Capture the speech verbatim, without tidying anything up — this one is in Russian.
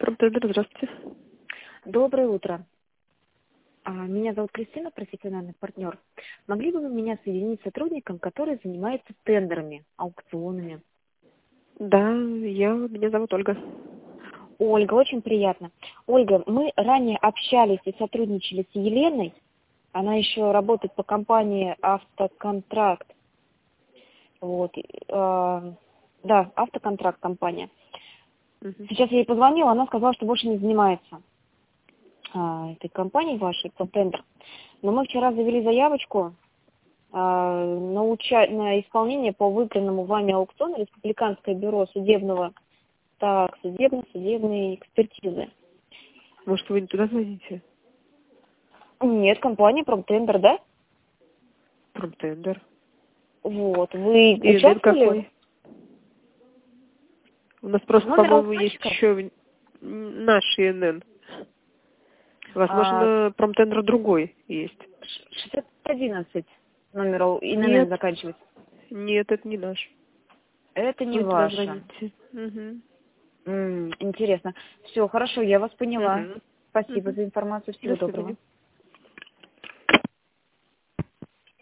Промтендер, здравствуйте. Доброе утро. А, Меня зовут Кристина, профессиональный партнер. Могли бы вы меня соединить с сотрудником, который занимается тендерами, аукционами? Да, я, меня зовут Ольга. Ольга, очень приятно. Ольга, мы ранее общались и сотрудничали с Еленой. Она еще работает по компании «Автоконтракт». Вот. э, да, «Автоконтракт» компания. Мгм. Сейчас я ей позвонила, она сказала, что больше не занимается а, этой компанией вашей, «Тендер». Но мы вчера завели заявочку а, на, уча- на исполнение по выбранному вами аукциону Республиканское бюро судебного, так, судебно-судебной экспертизы. Может, вы не туда звоните? Нет, компания «Промтендер», да? Промтендер. Вот, вы ИНН участвовали? какой? У нас просто, Номер по-моему, есть аукционщика? еще наш ИНН. А, Возможно, Промтендер другой есть. шестьсот одиннадцать номер ау- ИНН Нет, заканчивается. нет, это не наш. Это не Вы не туда ваше. звоните. Угу. М, интересно. Все, хорошо, я вас поняла. Угу. Спасибо Угу. за информацию. До Всего доброго. свидания.